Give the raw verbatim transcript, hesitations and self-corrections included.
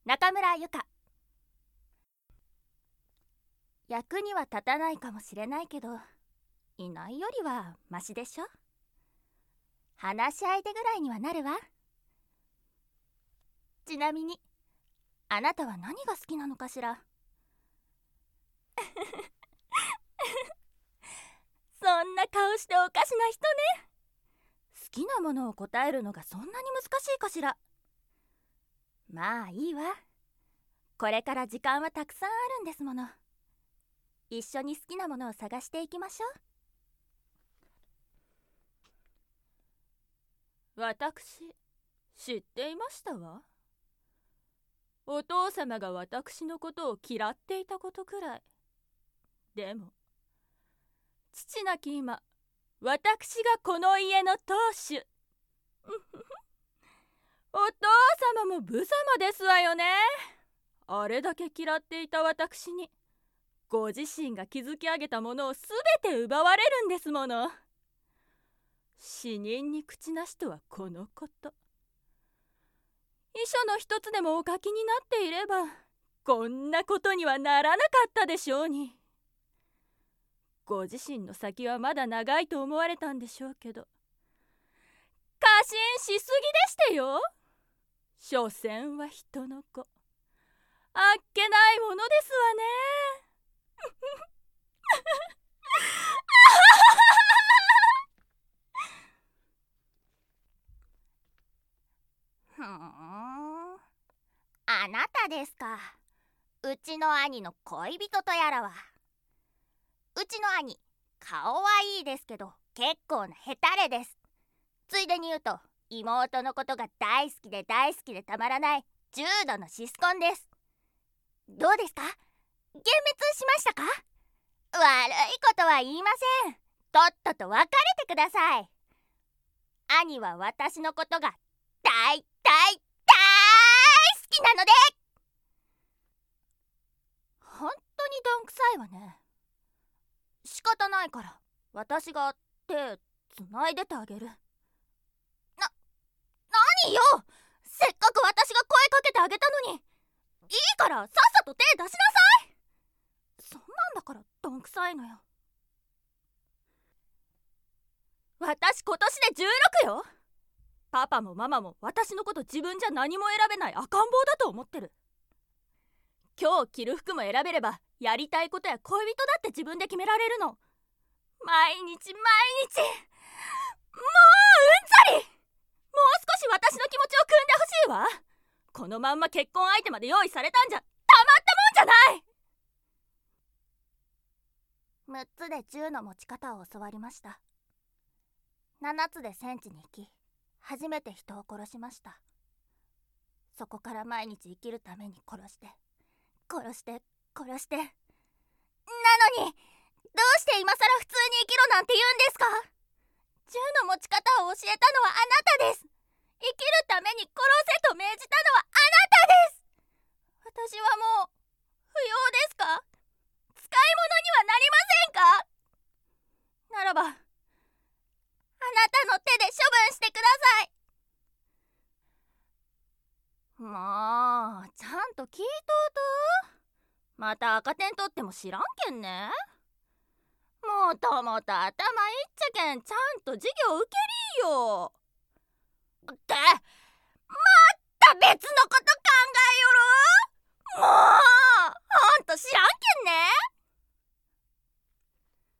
中村ゆか。役には立たないかもしれないけど、いないよりはマシでしょ。話し相手ぐらいにはなるわ。ちなみにあなたは何が好きなのかしら。そんな顔しておかしな人ね。好きなものを答えるのがそんなに難しいかしら。まあいいわ。これから時間はたくさんあるんですもの。一緒に好きなものを探していきましょう。私、知っていましたわ。お父様が私のことを嫌っていたことくらい。でも父なき今、私がこの家の当主。お父様も無様ですわよね。あれだけ嫌っていた私に、ご自身が築き上げたものをすべて奪われるんですもの。死人に口なしとはこのこと。遺書の一つでもお書きになっていれば、こんなことにはならなかったでしょうに。ご自身の先はまだ長いと思われたんでしょうけど、過信しすぎでしてよ。所詮は人の子。あっけないものですわね。ふーん、あなたですか。うちの兄の恋人とやらは。うちの兄、顔はいいですけど結構なヘタレです。ついでに言うと、妹のことが大好きで大好きでたまらない重度のシスコンです。どうですか？幻滅しましたか？悪いことは言いません。とっとと別れてください。兄は私のことが大大大好きなので。本当にどんくさいわね。仕方ないから私が手つないでてあげる。な、何よ！せっかく私が声かけてあげたのに。いいからさっさと手出しなさい。そんなんだからどんくさいのよ。私今年でじゅうろくよ。パパもママも私のこと自分じゃ何も選べない赤ん坊だと思ってる。今日着る服も選べれば、やりたいことや恋人だって自分で決められるの。毎日毎日、もううんざり。もう少し私の気持ちを汲んでほしいわ。このまんま結婚相手まで用意されたんじゃたまったもんじゃない。むっつで銃の持ち方を教わりました。ななつで戦地に行き、初めて人を殺しました。そこから毎日生きるために殺して殺して殺して。なのにどうして今さら普通に生きろなんて言うんですか？銃の持ち方を教えたのはあなたです。生きるために殺せと命じたのはあなたです。私はもう不要ですか？使い物にはなりませんか？ならばあなたの手で処分してください。もうちゃんと聞いとうと。また赤点取っても知らんけんね。もともと頭いっちゃけん、ちゃんと授業受けりーよ。ってまた別のこと